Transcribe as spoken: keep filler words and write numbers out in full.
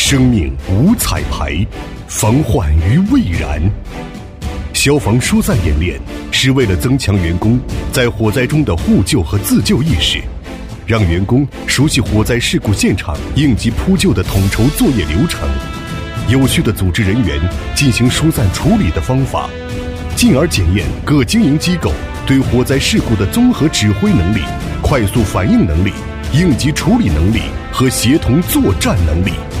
生命无彩排，防患于未然。消防疏散演练是为了增强员工在火灾中的互救和自救意识，让员工熟悉火灾事故现场应急扑救的统筹作业流程，有序地组织人员进行疏散处理的方法，进而检验各经营机构对火灾事故的综合指挥能力、快速反应能力、应急处理能力和协同作战能力。